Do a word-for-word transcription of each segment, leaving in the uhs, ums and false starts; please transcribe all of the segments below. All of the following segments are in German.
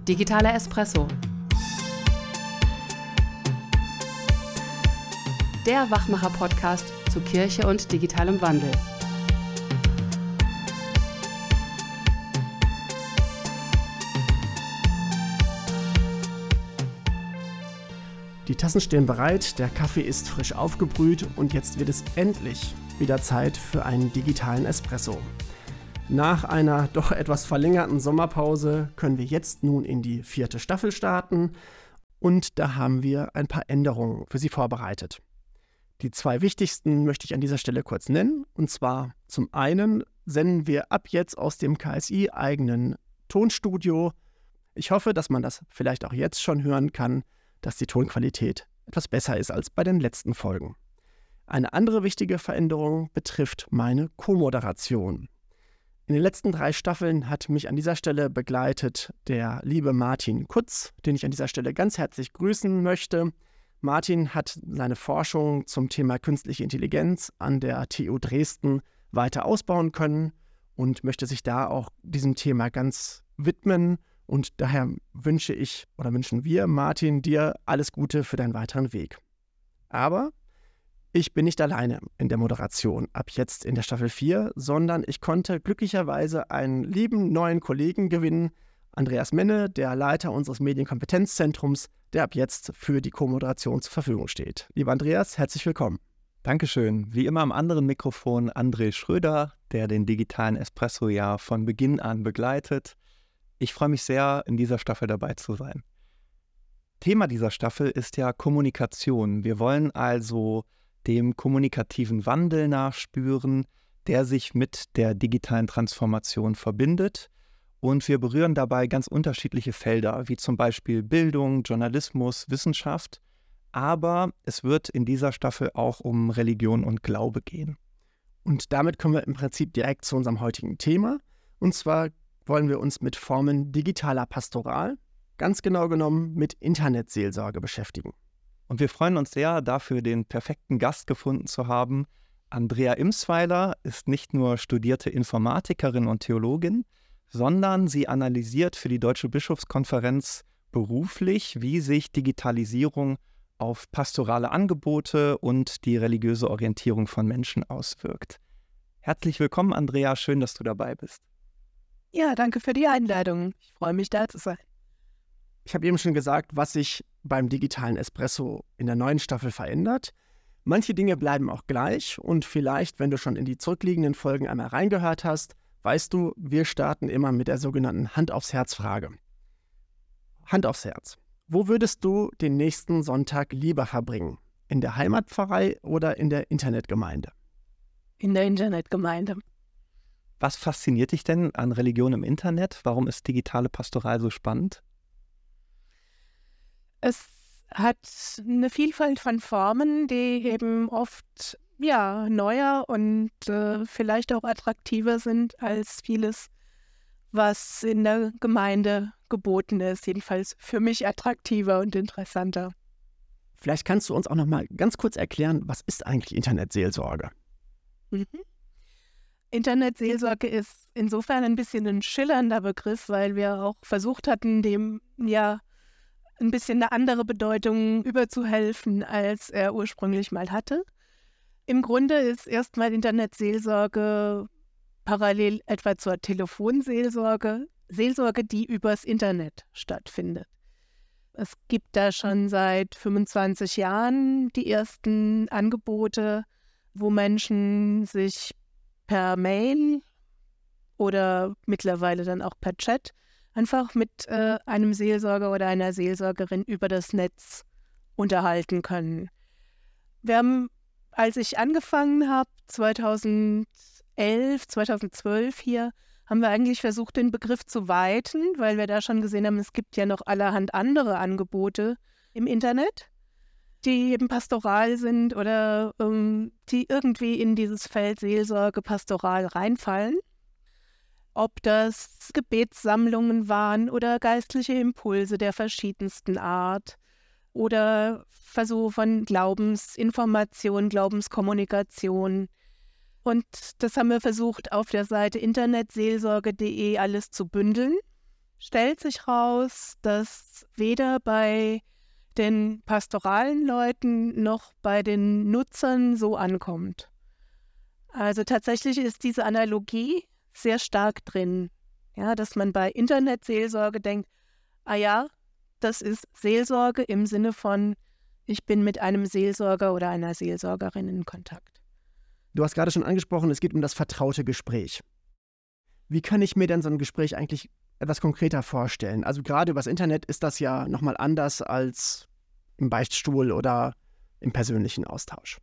Digitaler Espresso. Der Wachmacher-Podcast zu Kirche und digitalem Wandel. Die Tassen stehen bereit, der Kaffee ist frisch aufgebrüht und jetzt wird es endlich wieder Zeit für einen digitalen Espresso. Nach einer doch etwas verlängerten Sommerpause können wir jetzt nun in die vierte Staffel starten und da haben wir ein paar Änderungen für Sie vorbereitet. Die zwei wichtigsten möchte ich an dieser Stelle kurz nennen, und zwar zum einen senden wir ab jetzt aus dem K S I-eigenen Tonstudio. Ich hoffe, dass man das vielleicht auch jetzt schon hören kann, dass die Tonqualität etwas besser ist als bei den letzten Folgen. Eine andere wichtige Veränderung betrifft meine Co-Moderation. In den letzten drei Staffeln hat mich an dieser Stelle begleitet der liebe Martin Kutz, den ich an dieser Stelle ganz herzlich grüßen möchte. Martin hat seine Forschung zum Thema künstliche Intelligenz an der T U Dresden weiter ausbauen können und möchte sich da auch diesem Thema ganz widmen. Und daher wünsche ich oder wünschen wir, Martin, dir alles Gute für deinen weiteren Weg. Aber ich bin nicht alleine in der Moderation ab jetzt in der Staffel vier, sondern ich konnte glücklicherweise einen lieben neuen Kollegen gewinnen, Andreas Menne, der Leiter unseres Medienkompetenzzentrums, der ab jetzt für die Co-Moderation zur Verfügung steht. Lieber Andreas, herzlich willkommen. Dankeschön. Wie immer am anderen Mikrofon André Schröder, der den digitalen Espresso ja von Beginn an begleitet. Ich freue mich sehr, in dieser Staffel dabei zu sein. Thema dieser Staffel ist ja Kommunikation. Wir wollen also dem kommunikativen Wandel nachspüren, der sich mit der digitalen Transformation verbindet. Und wir berühren dabei ganz unterschiedliche Felder, wie zum Beispiel Bildung, Journalismus, Wissenschaft. Aber es wird in dieser Staffel auch um Religion und Glaube gehen. Und damit kommen wir im Prinzip direkt zu unserem heutigen Thema. Und zwar wollen wir uns mit Formen digitaler Pastoral, ganz genau genommen mit Internetseelsorge beschäftigen. Und wir freuen uns sehr, dafür den perfekten Gast gefunden zu haben. Andrea Imsweiler ist nicht nur studierte Informatikerin und Theologin, sondern sie analysiert für die Deutsche Bischofskonferenz beruflich, wie sich Digitalisierung auf pastorale Angebote und die religiöse Orientierung von Menschen auswirkt. Herzlich willkommen, Andrea, schön, dass du dabei bist. Ja, danke für die Einladung. Ich freue mich, da zu sein. Ich habe eben schon gesagt, was sich beim digitalen Espresso in der neuen Staffel verändert. Manche Dinge bleiben auch gleich und vielleicht, wenn du schon in die zurückliegenden Folgen einmal reingehört hast, weißt du, wir starten immer mit der sogenannten Hand-aufs-Herz-Frage. Hand aufs Herz. Wo würdest du den nächsten Sonntag lieber verbringen? In der Heimatpfarrei oder in der Internetgemeinde? In der Internetgemeinde. Was fasziniert dich denn an Religion im Internet? Warum ist digitale Pastoral so spannend? Es hat eine Vielfalt von Formen, die eben oft ja, neuer und äh, vielleicht auch attraktiver sind als vieles, was in der Gemeinde geboten ist. Jedenfalls für mich attraktiver und interessanter. Vielleicht kannst du uns auch noch mal ganz kurz erklären, was ist eigentlich Internetseelsorge? Mhm. Internetseelsorge ist insofern ein bisschen ein schillernder Begriff, weil wir auch versucht hatten, dem ja ein bisschen eine andere Bedeutung überzuhelfen, als er ursprünglich mal hatte. Im Grunde ist erstmal Internetseelsorge parallel etwa zur Telefonseelsorge, Seelsorge, die übers Internet stattfindet. Es gibt da schon seit fünfundzwanzig Jahren die ersten Angebote, wo Menschen sich per Mail oder mittlerweile dann auch per Chat einfach mit äh, einem Seelsorger oder einer Seelsorgerin über das Netz unterhalten können. Wir haben, als ich angefangen habe, zweitausendelf, zweitausendzwölf hier, haben wir eigentlich versucht, den Begriff zu weiten, weil wir da schon gesehen haben, es gibt ja noch allerhand andere Angebote im Internet, die eben pastoral sind oder ähm, die irgendwie in dieses Feld Seelsorge, Pastoral reinfallen. Ob das Gebetssammlungen waren oder geistliche Impulse der verschiedensten Art oder Versuche von Glaubensinformation, Glaubenskommunikation. Und das haben wir versucht, auf der Seite internetseelsorge punkt de alles zu bündeln. stellt sich raus, dass weder bei den pastoralen Leuten noch bei den Nutzern so ankommt. Also tatsächlich ist diese Analogie sehr stark drin, ja, dass man bei Internetseelsorge denkt, ah ja, das ist Seelsorge im Sinne von, ich bin mit einem Seelsorger oder einer Seelsorgerin in Kontakt. Du hast gerade schon angesprochen, es geht um das vertraute Gespräch. Wie kann ich mir denn so ein Gespräch eigentlich etwas konkreter vorstellen? Also gerade übers Internet ist das ja nochmal anders als im Beichtstuhl oder im persönlichen Austausch.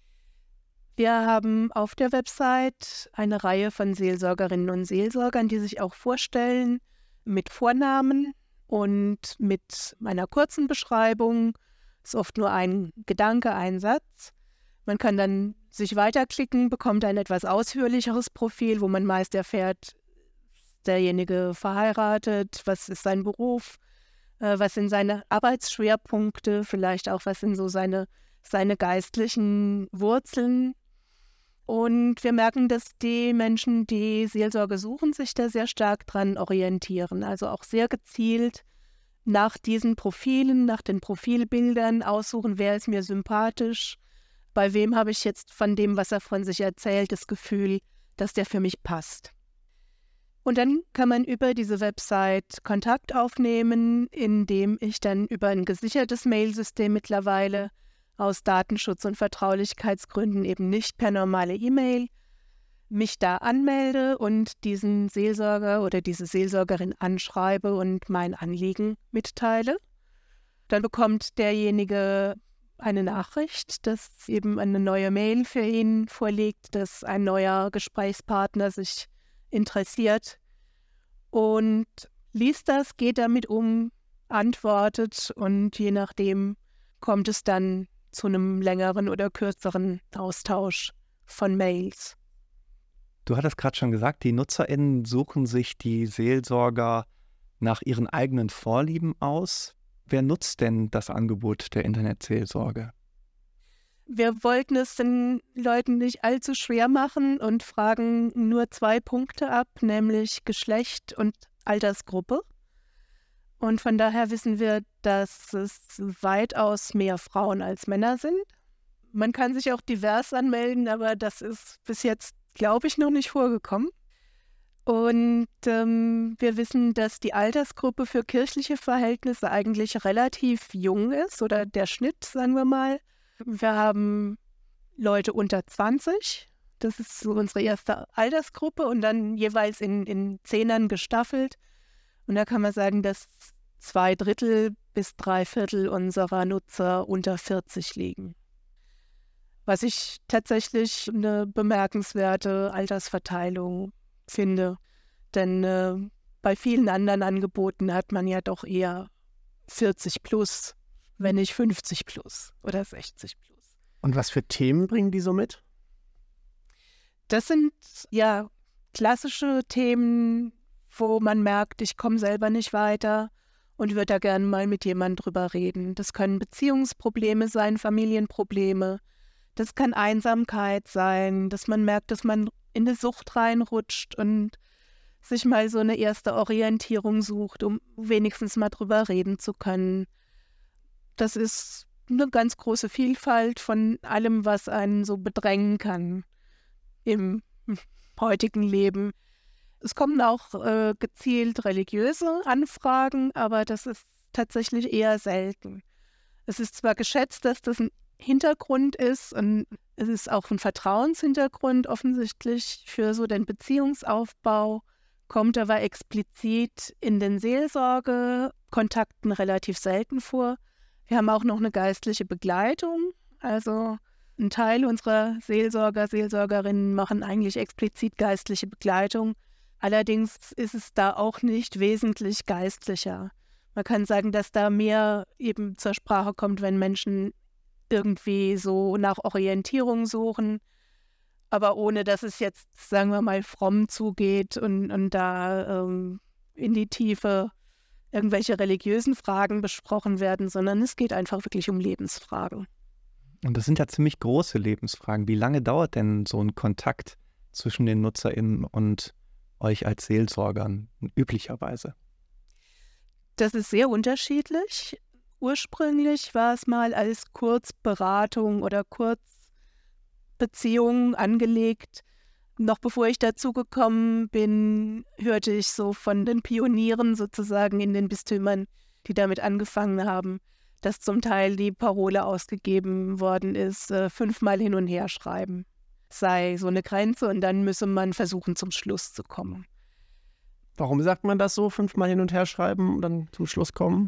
Wir haben auf der Website eine Reihe von Seelsorgerinnen und Seelsorgern, die sich auch vorstellen mit Vornamen und mit einer kurzen Beschreibung. Ist oft nur ein Gedanke, ein Satz. Man kann dann sich weiterklicken, bekommt ein etwas ausführlicheres Profil, wo man meist erfährt, ist derjenige verheiratet, was ist sein Beruf, äh, was sind seine Arbeitsschwerpunkte, vielleicht auch was sind so seine, seine geistlichen Wurzeln. Und wir merken, dass die Menschen, die Seelsorge suchen, sich da sehr stark dran orientieren. Also auch sehr gezielt nach diesen Profilen, nach den Profilbildern aussuchen, wer ist mir sympathisch, bei wem habe ich jetzt von dem, was er von sich erzählt, das Gefühl, dass der für mich passt. Und dann kann man über diese Website Kontakt aufnehmen, indem ich dann über ein gesichertes Mailsystem mittlerweile aus Datenschutz- und Vertraulichkeitsgründen eben nicht per normale E-Mail mich da anmelde und diesen Seelsorger oder diese Seelsorgerin anschreibe und mein Anliegen mitteile. Dann bekommt derjenige eine Nachricht, dass eben eine neue Mail für ihn vorliegt, dass ein neuer Gesprächspartner sich interessiert und liest das, geht damit um, antwortet und je nachdem kommt es dann zu einem längeren oder kürzeren Austausch von Mails. Du hattest gerade schon gesagt, die NutzerInnen suchen sich die Seelsorger nach ihren eigenen Vorlieben aus. Wer nutzt denn das Angebot der Internetseelsorge? Wir wollten es den Leuten nicht allzu schwer machen und fragen nur zwei Punkte ab, nämlich Geschlecht und Altersgruppe. Und von daher wissen wir, dass es weitaus mehr Frauen als Männer sind. Man kann sich auch divers anmelden, aber das ist bis jetzt, glaube ich, noch nicht vorgekommen. Und ähm, wir wissen, dass die Altersgruppe für kirchliche Verhältnisse eigentlich relativ jung ist, oder der Schnitt, sagen wir mal. Wir haben Leute unter zwanzig, das ist so unsere erste Altersgruppe, und dann jeweils in, in Zehnern gestaffelt. Und da kann man sagen, dass zwei Drittel bis drei Viertel unserer Nutzer unter vierzig liegen. Was ich tatsächlich eine bemerkenswerte Altersverteilung finde. Denn äh, bei vielen anderen Angeboten hat man ja doch eher vierzig plus, wenn nicht fünfzig plus oder sechzig plus. Und was für Themen bringen die so mit? Das sind ja klassische Themen, wo man merkt, ich komme selber nicht weiter und würde da gerne mal mit jemandem drüber reden. Das können Beziehungsprobleme sein, Familienprobleme. Das kann Einsamkeit sein, dass man merkt, dass man in eine Sucht reinrutscht und sich mal so eine erste Orientierung sucht, um wenigstens mal drüber reden zu können. Das ist eine ganz große Vielfalt von allem, was einen so bedrängen kann im heutigen Leben. Es kommen auch äh, gezielt religiöse Anfragen, aber das ist tatsächlich eher selten. Es ist zwar geschätzt, dass das ein Hintergrund ist und es ist auch ein Vertrauenshintergrund offensichtlich für so den Beziehungsaufbau, kommt aber explizit in den Seelsorgekontakten relativ selten vor. Wir haben auch noch eine geistliche Begleitung, also ein Teil unserer Seelsorger, Seelsorgerinnen machen eigentlich explizit geistliche Begleitung. Allerdings ist es da auch nicht wesentlich geistlicher. Man kann sagen, dass da mehr eben zur Sprache kommt, wenn Menschen irgendwie so nach Orientierung suchen, aber ohne, dass es jetzt, sagen wir mal, fromm zugeht und, und da ähm, in die Tiefe irgendwelche religiösen Fragen besprochen werden, sondern es geht einfach wirklich um Lebensfragen. Und das sind ja ziemlich große Lebensfragen. Wie lange dauert denn so ein Kontakt zwischen den NutzerInnen und euch als Seelsorgern üblicherweise? Das ist sehr unterschiedlich. Ursprünglich war es mal als Kurzberatung oder Kurzbeziehung angelegt. Noch bevor ich dazugekommen bin, hörte ich so von den Pionieren sozusagen in den Bistümern, die damit angefangen haben, dass zum Teil die Parole ausgegeben worden ist, äh, fünfmal hin und her schreiben sei so eine Grenze und dann müsse man versuchen, zum Schluss zu kommen. Warum sagt man das so, fünfmal hin und her schreiben und dann zum Schluss kommen?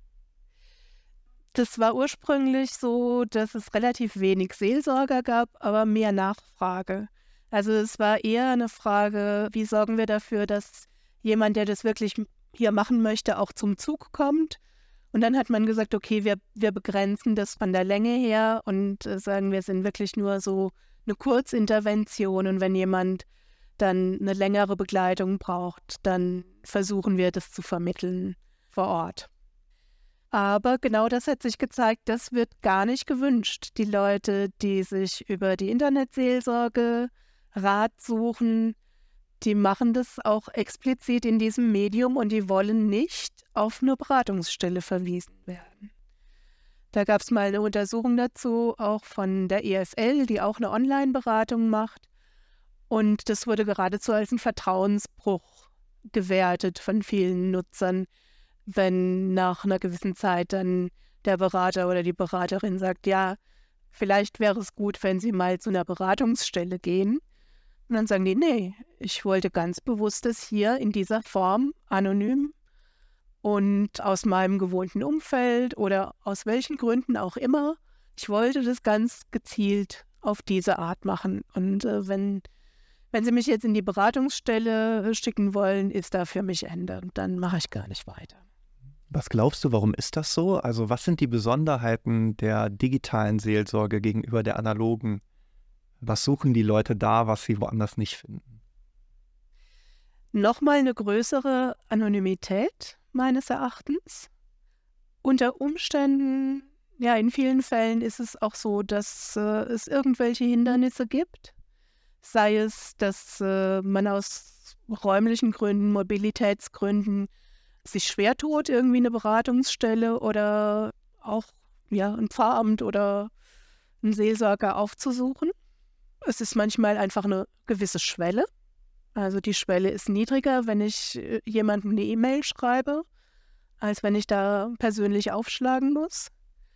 Das war ursprünglich so, dass es relativ wenig Seelsorger gab, aber mehr Nachfrage. Also es war eher eine Frage, wie sorgen wir dafür, dass jemand, der das wirklich hier machen möchte, auch zum Zug kommt. Und dann hat man gesagt, okay, wir, wir begrenzen das von der Länge her und äh, sagen, wir sind wirklich nur so eine Kurzintervention. Und wenn jemand dann eine längere Begleitung braucht, dann versuchen wir das zu vermitteln vor Ort. Aber genau das hat sich gezeigt, das wird gar nicht gewünscht. Die Leute, die sich über die Internetseelsorge Rat suchen, die machen das auch explizit in diesem Medium und die wollen nicht auf eine Beratungsstelle verwiesen werden. Da gab es mal eine Untersuchung dazu, auch von der E S L, die auch eine Online-Beratung macht. Und das wurde geradezu als ein Vertrauensbruch gewertet von vielen Nutzern, wenn nach einer gewissen Zeit dann der Berater oder die Beraterin sagt, ja, vielleicht wäre es gut, wenn Sie mal zu einer Beratungsstelle gehen. Und dann sagen die, nee, ich wollte ganz bewusst das hier in dieser Form, anonym und aus meinem gewohnten Umfeld oder aus welchen Gründen auch immer. Ich wollte das ganz gezielt auf diese Art machen. Und äh, wenn, wenn Sie mich jetzt in die Beratungsstelle schicken wollen, ist da für mich Ende. Dann mache ich gar nicht weiter. Was glaubst du, warum ist das so? Also was sind die Besonderheiten der digitalen Seelsorge gegenüber der analogen? Was suchen die Leute da, was sie woanders nicht finden? Nochmal eine größere Anonymität meines Erachtens. Unter Umständen, ja, in vielen Fällen ist es auch so, dass äh, es irgendwelche Hindernisse gibt. Sei es, dass äh, man aus räumlichen Gründen, Mobilitätsgründen sich schwer tut, irgendwie eine Beratungsstelle oder auch ja, ein Pfarramt oder einen Seelsorger aufzusuchen. Es ist manchmal einfach eine gewisse Schwelle. Also die Schwelle ist niedriger, wenn ich jemandem eine E-Mail schreibe, als wenn ich da persönlich aufschlagen muss.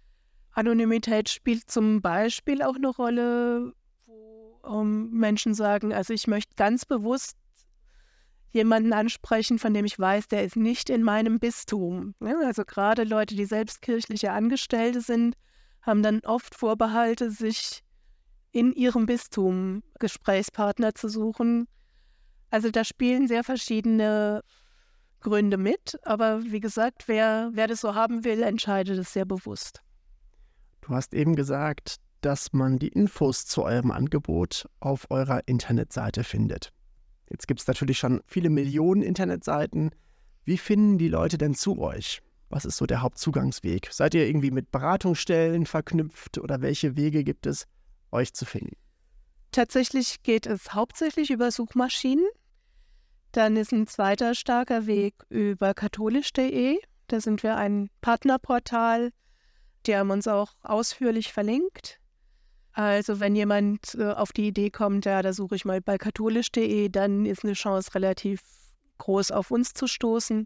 Anonymität spielt zum Beispiel auch eine Rolle, wo um, Menschen sagen, also ich möchte ganz bewusst jemanden ansprechen, von dem ich weiß, der ist nicht in meinem Bistum. Ja, also gerade Leute, die selbst kirchliche Angestellte sind, haben dann oft Vorbehalte, sich in ihrem Bistum Gesprächspartner zu suchen. Also da spielen sehr verschiedene Gründe mit, aber wie gesagt, wer, wer das so haben will, entscheidet es sehr bewusst. Du hast eben gesagt, dass man die Infos zu eurem Angebot auf eurer Internetseite findet. Jetzt gibt es natürlich schon viele Millionen Internetseiten. Wie finden die Leute denn zu euch? Was ist so der Hauptzugangsweg? Seid ihr irgendwie mit Beratungsstellen verknüpft oder welche Wege gibt es, euch zu finden? Tatsächlich geht es hauptsächlich über Suchmaschinen. Dann ist ein zweiter starker Weg über katholisch punkt de. Da sind wir ein Partnerportal. Die haben uns auch ausführlich verlinkt. Also wenn jemand äh, auf die Idee kommt, ja, da suche ich mal bei katholisch punkt de, dann ist eine Chance relativ groß, auf uns zu stoßen.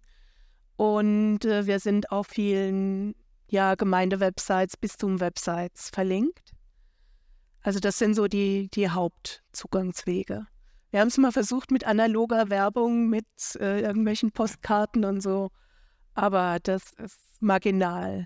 Und äh, wir sind auf vielen ja, Gemeindewebsites, Bistum-Websites verlinkt. Also das sind so die, die Hauptzugangswege. Wir haben es mal versucht mit analoger Werbung, mit äh, irgendwelchen Postkarten und so, aber das ist marginal.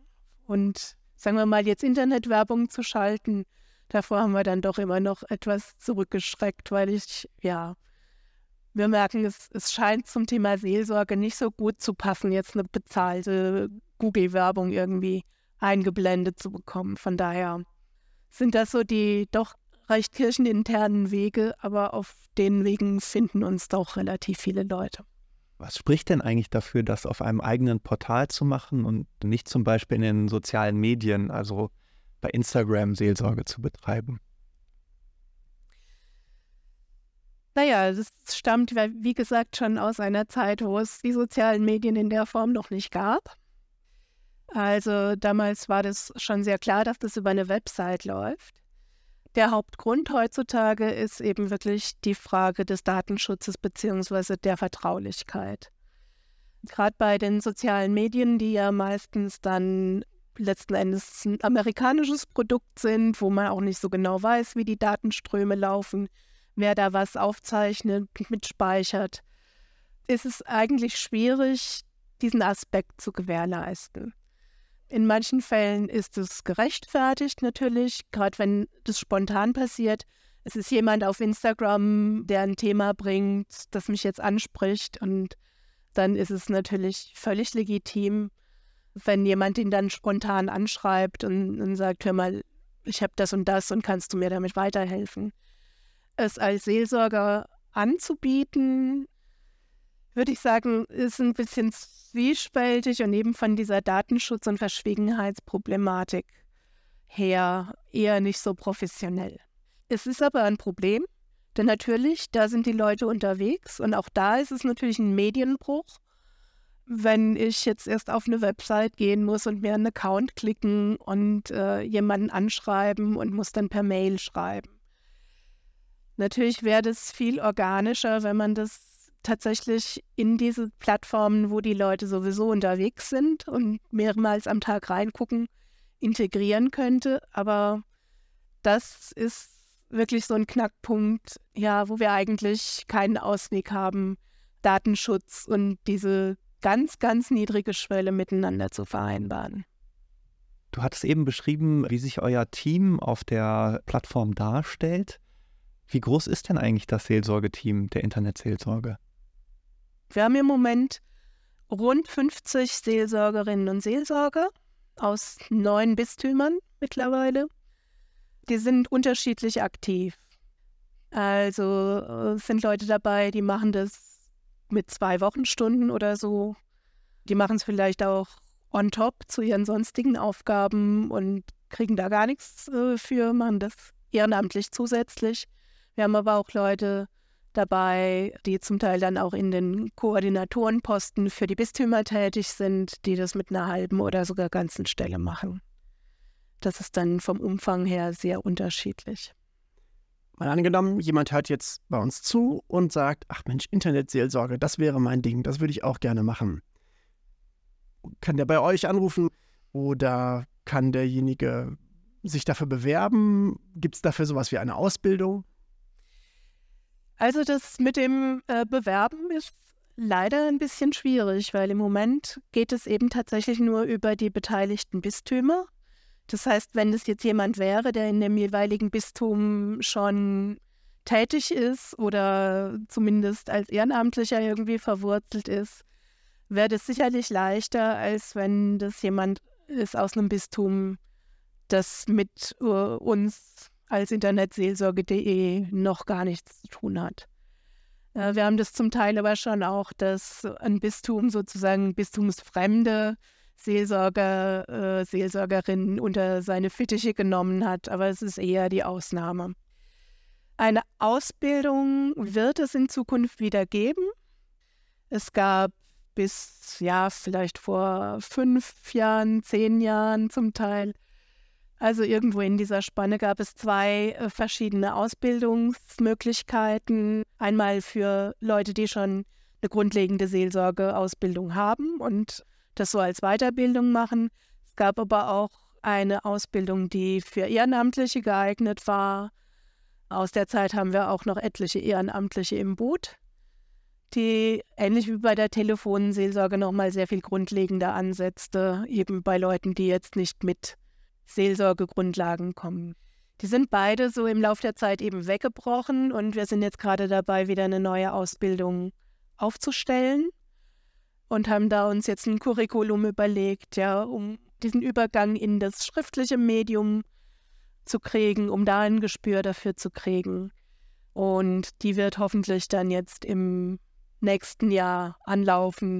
Und sagen wir mal, jetzt Internetwerbung zu schalten, davor haben wir dann doch immer noch etwas zurückgeschreckt, weil ich, ja, wir merken, es, es scheint zum Thema Seelsorge nicht so gut zu passen, jetzt eine bezahlte Google-Werbung irgendwie eingeblendet zu bekommen. Von daher sind das so die doch recht kircheninternen Wege, aber auf den Wegen finden uns doch relativ viele Leute. Was spricht denn eigentlich dafür, das auf einem eigenen Portal zu machen und nicht zum Beispiel in den sozialen Medien, also bei Instagram Seelsorge zu betreiben? Naja, Naja, das stammt, wie gesagt, schon aus einer Zeit, wo es die sozialen Medien in der Form noch nicht gab. Also damals war das schon sehr klar, dass das über eine Website läuft. Der Hauptgrund heutzutage ist eben wirklich die Frage des Datenschutzes bzw. der Vertraulichkeit. Gerade bei den sozialen Medien, die ja meistens dann letzten Endes ein amerikanisches Produkt sind, wo man auch nicht so genau weiß, wie die Datenströme laufen, wer da was aufzeichnet, mitspeichert, ist es eigentlich schwierig, diesen Aspekt zu gewährleisten. In manchen Fällen ist es gerechtfertigt natürlich, gerade wenn das spontan passiert. Es ist jemand auf Instagram, der ein Thema bringt, das mich jetzt anspricht, und dann ist es natürlich völlig legitim, wenn jemand ihn dann spontan anschreibt und, und sagt, hör mal, ich habe das und das und kannst du mir damit weiterhelfen. Es als Seelsorger anzubieten, würde ich sagen, ist ein bisschen zwiespältig und eben von dieser Datenschutz- und Verschwiegenheitsproblematik her eher nicht so professionell. Es ist aber ein Problem, denn natürlich, da sind die Leute unterwegs und auch da ist es natürlich ein Medienbruch, wenn ich jetzt erst auf eine Website gehen muss und mir einen Account klicken und äh, jemanden anschreiben und muss dann per Mail schreiben. Natürlich wäre das viel organischer, wenn man das tatsächlich in diese Plattformen, wo die Leute sowieso unterwegs sind und mehrmals am Tag reingucken, integrieren könnte. Aber das ist wirklich so ein Knackpunkt, ja, wo wir eigentlich keinen Ausweg haben, Datenschutz und diese ganz, ganz niedrige Schwelle miteinander zu vereinbaren. Du hattest eben beschrieben, wie sich euer Team auf der Plattform darstellt. Wie groß ist denn eigentlich das Seelsorgeteam der Internetseelsorge? Wir haben im Moment rund fünfzig Seelsorgerinnen und Seelsorger aus neun Bistümern mittlerweile. Die sind unterschiedlich aktiv. Also es sind Leute dabei, die machen das mit zwei Wochenstunden oder so. Die machen es vielleicht auch on top zu ihren sonstigen Aufgaben und kriegen da gar nichts äh, für, machen das ehrenamtlich zusätzlich. Wir haben aber auch Leute dabei, die zum Teil dann auch in den Koordinatorenposten für die Bistümer tätig sind, die das mit einer halben oder sogar ganzen Stelle machen. Das ist dann vom Umfang her sehr unterschiedlich. Mal angenommen, jemand hört jetzt bei uns zu und sagt, ach Mensch, Internetseelsorge, das wäre mein Ding, das würde ich auch gerne machen. Kann der bei euch anrufen oder kann derjenige sich dafür bewerben? Gibt es dafür sowas wie eine Ausbildung? Also das mit dem äh, Bewerben ist leider ein bisschen schwierig, weil im Moment geht es eben tatsächlich nur über die beteiligten Bistümer. Das heißt, wenn es jetzt jemand wäre, der in dem jeweiligen Bistum schon tätig ist oder zumindest als Ehrenamtlicher irgendwie verwurzelt ist, wäre das sicherlich leichter, als wenn das jemand ist aus einem Bistum, das mit uh, uns als internetseelsorge punkt de noch gar nichts zu tun hat. Äh, wir haben das zum Teil aber schon auch, dass ein Bistum sozusagen bistumsfremde Seelsorger, äh, Seelsorgerinnen unter seine Fittiche genommen hat, aber es ist eher die Ausnahme. Eine Ausbildung wird es in Zukunft wieder geben. Es gab bis, ja, vielleicht vor fünf Jahren, zehn Jahren zum Teil, also irgendwo in dieser Spanne gab es zwei äh, verschiedene Ausbildungsmöglichkeiten. Einmal für Leute, die schon eine grundlegende Seelsorgeausbildung haben und das so als Weiterbildung machen. Es gab aber auch eine Ausbildung, die für Ehrenamtliche geeignet war. Aus der Zeit haben wir auch noch etliche Ehrenamtliche im Boot, die ähnlich wie bei der Telefonseelsorge nochmal sehr viel grundlegender ansetzte, eben bei Leuten, die jetzt nicht mit Seelsorgegrundlagen kommen. Die sind beide so im Laufe der Zeit eben weggebrochen und wir sind jetzt gerade dabei, wieder eine neue Ausbildung aufzustellen und haben da uns jetzt ein Curriculum überlegt, ja, um diesen Übergang in das schriftliche Medium zu kriegen, um da ein Gespür dafür zu kriegen. Und die wird hoffentlich dann jetzt im nächsten Jahr anlaufen,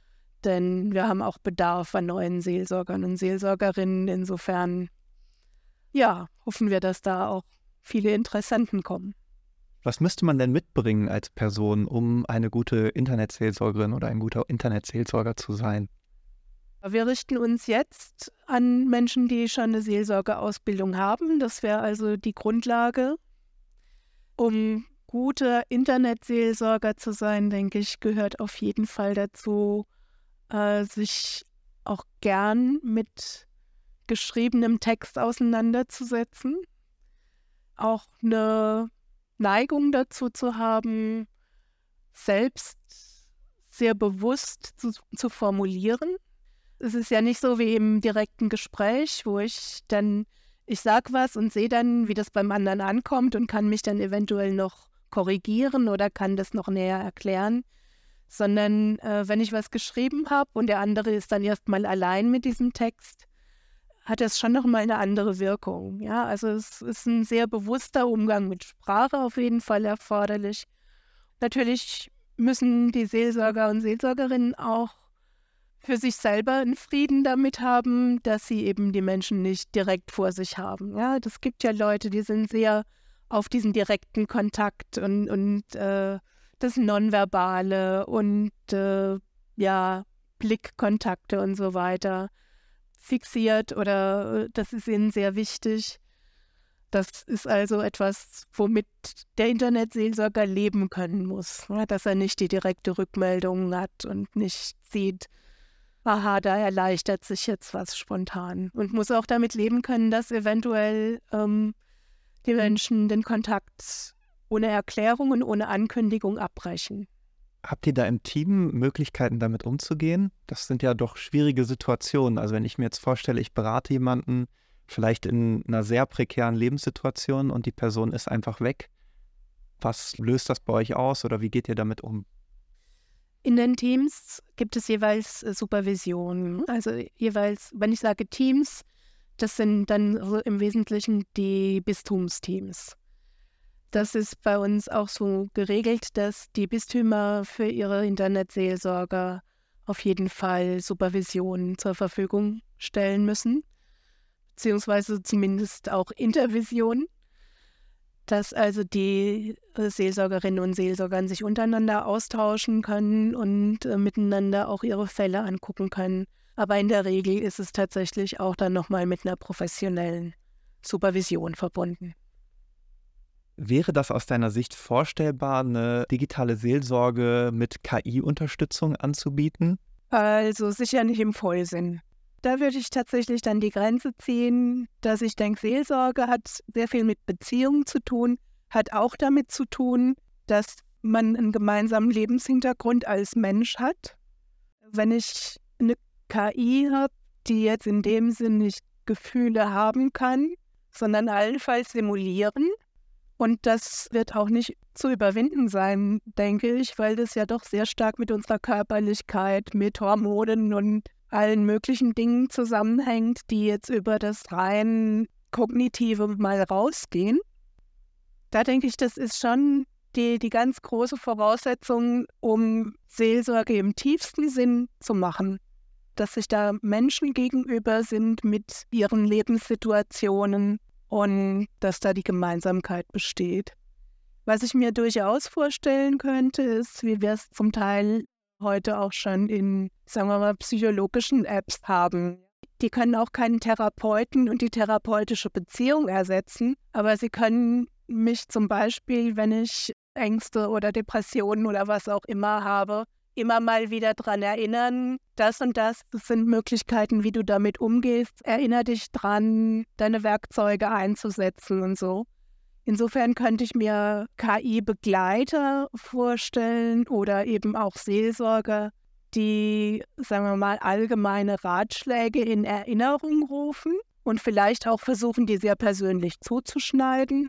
denn wir haben auch Bedarf an neuen Seelsorgern und Seelsorgerinnen. Insofern, ja, hoffen wir, dass da auch viele Interessenten kommen. Was müsste man denn mitbringen als Person, um eine gute Internetseelsorgerin oder ein guter Internetseelsorger zu sein? Wir richten uns jetzt an Menschen, die schon eine Seelsorgeausbildung haben. Das wäre also die Grundlage. Um guter Internetseelsorger zu sein, denke ich, gehört auf jeden Fall dazu, äh, sich auch gern mit geschriebenem Text auseinanderzusetzen. Auch eine Neigung dazu zu haben, selbst sehr bewusst zu, zu formulieren. Es ist ja nicht so wie im direkten Gespräch, wo ich dann, ich sag was und sehe dann, wie das beim anderen ankommt und kann mich dann eventuell noch korrigieren oder kann das noch näher erklären, sondern äh, wenn ich was geschrieben habe und der andere ist dann erstmal allein mit diesem Text, hat das schon nochmal eine andere Wirkung. Ja? Also es ist ein sehr bewusster Umgang mit Sprache auf jeden Fall erforderlich. Natürlich müssen die Seelsorger und Seelsorgerinnen auch für sich selber einen Frieden damit haben, dass sie eben die Menschen nicht direkt vor sich haben. Ja, das gibt ja Leute, die sind sehr auf diesen direkten Kontakt und, und äh, das Nonverbale und äh, ja, Blickkontakte und so weiter fixiert oder das ist ihnen sehr wichtig. Das ist also etwas, womit der Internetseelsorger leben können muss, ja, dass er nicht die direkte Rückmeldung hat und nicht sieht, aha, da erleichtert sich jetzt was spontan und muss auch damit leben können, dass eventuell ähm, die Menschen den Kontakt ohne Erklärung und ohne Ankündigung abbrechen. Habt ihr da im Team Möglichkeiten, damit umzugehen? Das sind ja doch schwierige Situationen. Also wenn ich mir jetzt vorstelle, ich berate jemanden, vielleicht in einer sehr prekären Lebenssituation und die Person ist einfach weg. Was löst das bei euch aus oder wie geht ihr damit um? In den Teams gibt es jeweils äh, Supervision. Also jeweils, wenn ich sage Teams, das sind dann so im Wesentlichen die Bistumsteams. Das ist bei uns auch so geregelt, dass die Bistümer für ihre Internetseelsorger auf jeden Fall Supervision zur Verfügung stellen müssen, beziehungsweise zumindest auch Intervision, dass also die Seelsorgerinnen und Seelsorger sich untereinander austauschen können und äh, miteinander auch ihre Fälle angucken können. Aber in der Regel ist es tatsächlich auch dann nochmal mit einer professionellen Supervision verbunden. Wäre das aus deiner Sicht vorstellbar, eine digitale Seelsorge mit K I-Unterstützung anzubieten? Also sicher nicht im Vollsinn. Da würde ich tatsächlich dann die Grenze ziehen, dass ich denke, Seelsorge hat sehr viel mit Beziehungen zu tun, hat auch damit zu tun, dass man einen gemeinsamen Lebenshintergrund als Mensch hat. Wenn ich eine K I habe, die jetzt in dem Sinn nicht Gefühle haben kann, sondern allenfalls simulieren, und das wird auch nicht zu überwinden sein, denke ich, weil das ja doch sehr stark mit unserer Körperlichkeit, mit Hormonen und allen möglichen Dingen zusammenhängt, die jetzt über das rein Kognitive mal rausgehen. Da denke ich, das ist schon die, die ganz große Voraussetzung, um Seelsorge im tiefsten Sinn zu machen. Dass sich da Menschen gegenüber sind mit ihren Lebenssituationen und dass da die Gemeinsamkeit besteht. Was ich mir durchaus vorstellen könnte, ist, wie wir es zum Teil heute auch schon in, sagen wir mal, psychologischen Apps haben. Die können auch keinen Therapeuten und die therapeutische Beziehung ersetzen, aber sie können mich zum Beispiel, wenn ich Ängste oder Depressionen oder was auch immer habe, immer mal wieder daran erinnern, das und das, das sind Möglichkeiten, wie du damit umgehst. Erinnere dich dran, deine Werkzeuge einzusetzen und so. Insofern könnte ich mir K I-Begleiter vorstellen oder eben auch Seelsorger, die, sagen wir mal, allgemeine Ratschläge in Erinnerung rufen und vielleicht auch versuchen, die sehr persönlich zuzuschneiden.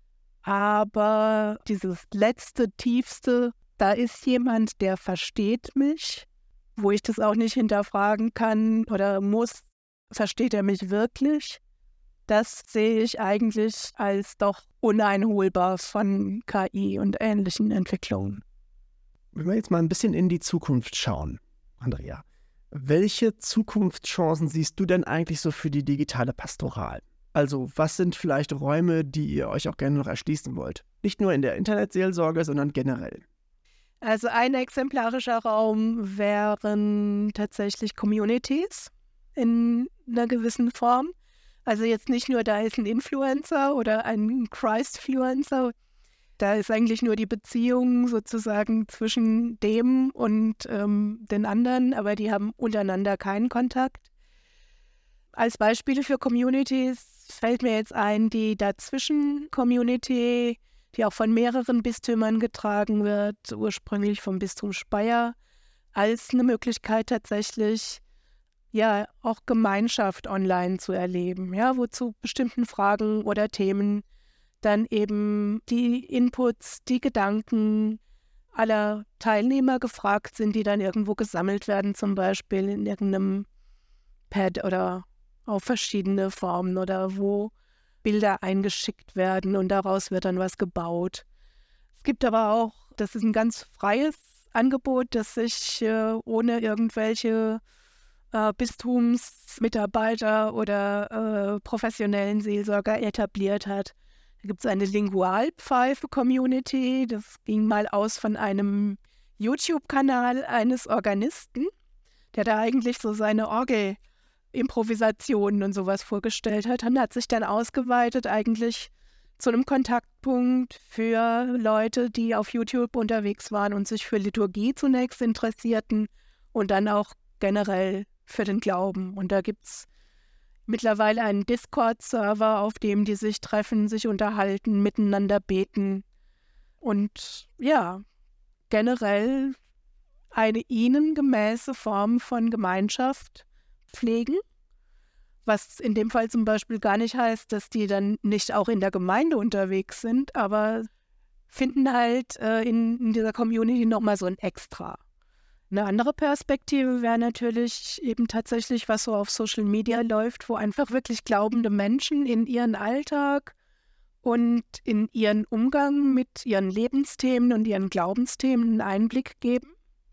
Aber dieses letzte, tiefste, da ist jemand, der versteht mich, wo ich das auch nicht hinterfragen kann oder muss, versteht er mich wirklich? Das sehe ich eigentlich als doch uneinholbar von K I und ähnlichen Entwicklungen. Wenn wir jetzt mal ein bisschen in die Zukunft schauen, Andrea, welche Zukunftschancen siehst du denn eigentlich so für die digitale Pastoral? Also was sind vielleicht Räume, die ihr euch auch gerne noch erschließen wollt? Nicht nur in der Internetseelsorge, sondern generell. Also ein exemplarischer Raum wären tatsächlich Communities in einer gewissen Form. Also jetzt nicht nur, da ist ein Influencer oder ein Christfluencer, da ist eigentlich nur die Beziehung sozusagen zwischen dem und ähm, den anderen, aber die haben untereinander keinen Kontakt. Als Beispiele für Communities fällt mir jetzt ein, die Dazwischen-Community, die auch von mehreren Bistümern getragen wird, ursprünglich vom Bistum Speyer, als eine Möglichkeit tatsächlich, ja, auch Gemeinschaft online zu erleben, ja, wo zu bestimmten Fragen oder Themen dann eben die Inputs, die Gedanken aller Teilnehmer gefragt sind, die dann irgendwo gesammelt werden, zum Beispiel in irgendeinem Pad oder auf verschiedene Formen oder wo Bilder eingeschickt werden und daraus wird dann was gebaut. Es gibt aber auch, das ist ein ganz freies Angebot, das sich äh, ohne irgendwelche äh, Bistumsmitarbeiter oder äh, professionellen Seelsorger etabliert hat. Da gibt es eine Lingualpfeife-Community, das ging mal aus von einem YouTube-Kanal eines Organisten, der da eigentlich so seine Orgel-Improvisationen und sowas vorgestellt hat, und hat sich dann ausgeweitet eigentlich zu einem Kontaktpunkt für Leute, die auf YouTube unterwegs waren und sich für Liturgie zunächst interessierten und dann auch generell für den Glauben. Und da gibt es mittlerweile einen Discord-Server, auf dem die sich treffen, sich unterhalten, miteinander beten und ja, generell eine ihnen gemäße Form von Gemeinschaft pflegen, was in dem Fall zum Beispiel gar nicht heißt, dass die dann nicht auch in der Gemeinde unterwegs sind, aber finden halt äh, in, in dieser Community nochmal so ein Extra. Eine andere Perspektive wäre natürlich eben tatsächlich, was so auf Social Media läuft, wo einfach wirklich glaubende Menschen in ihren Alltag und in ihren Umgang mit ihren Lebensthemen und ihren Glaubensthemen einen Einblick geben,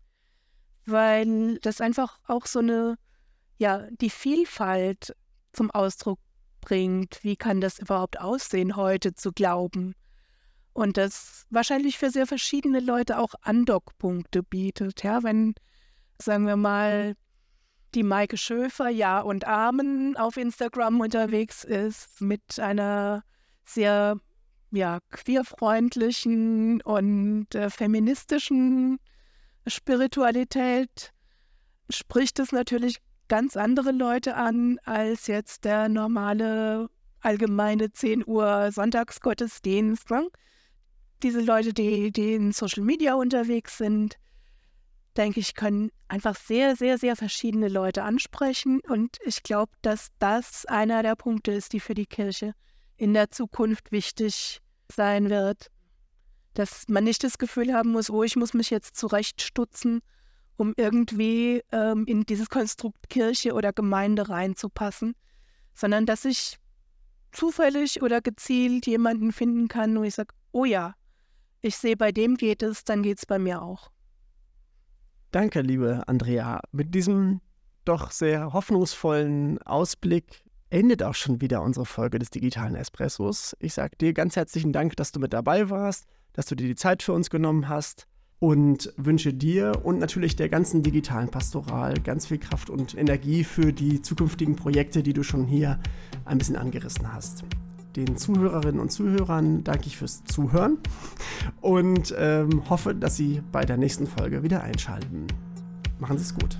weil das einfach auch so eine, ja, die Vielfalt zum Ausdruck bringt. Wie kann das überhaupt aussehen, heute zu glauben? Und das wahrscheinlich für sehr verschiedene Leute auch Andockpunkte bietet. Ja, wenn, sagen wir mal, die Maike Schöfer Ja und Amen auf Instagram unterwegs ist mit einer sehr ja, queerfreundlichen und äh, feministischen Spiritualität, spricht es natürlich ganz andere Leute an als jetzt der normale allgemeine zehn Uhr Sonntagsgottesdienst. Ne? Diese Leute, die, die in Social Media unterwegs sind, denke ich, können einfach sehr, sehr, sehr verschiedene Leute ansprechen. Und ich glaube, dass das einer der Punkte ist, die für die Kirche in der Zukunft wichtig sein wird. Dass man nicht das Gefühl haben muss, oh, ich muss mich jetzt zurechtstutzen, um irgendwie ähm, in dieses Konstrukt Kirche oder Gemeinde reinzupassen, sondern dass ich zufällig oder gezielt jemanden finden kann, wo ich sage, oh ja, ich sehe, bei dem geht es, dann geht es bei mir auch. Danke, liebe Andrea. Mit diesem doch sehr hoffnungsvollen Ausblick endet auch schon wieder unsere Folge des digitalen Espressos. Ich sage dir ganz herzlichen Dank, dass du mit dabei warst, dass du dir die Zeit für uns genommen hast und wünsche dir und natürlich der ganzen digitalen Pastoral ganz viel Kraft und Energie für die zukünftigen Projekte, die du schon hier ein bisschen angerissen hast. Den Zuhörerinnen und Zuhörern danke ich fürs Zuhören und ähm, hoffe, dass Sie bei der nächsten Folge wieder einschalten. Machen Sie es gut.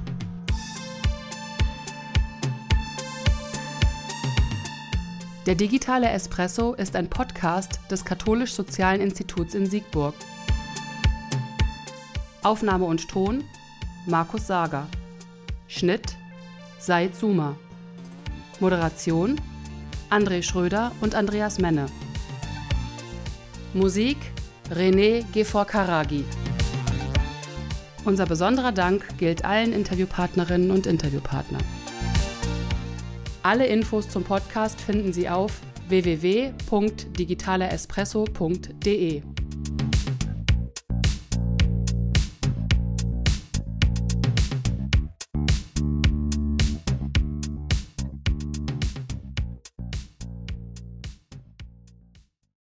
Der digitale Espresso ist ein Podcast des Katholisch-Sozialen Instituts in Siegburg. Aufnahme und Ton Markus Sager. Schnitt Said Suma. Moderation André Schröder und Andreas Menne. Musik René Gefor-Karagi. Unser besonderer Dank gilt allen Interviewpartnerinnen und Interviewpartnern. Alle Infos zum Podcast finden Sie auf w w w punkt digitaleespresso punkt d e.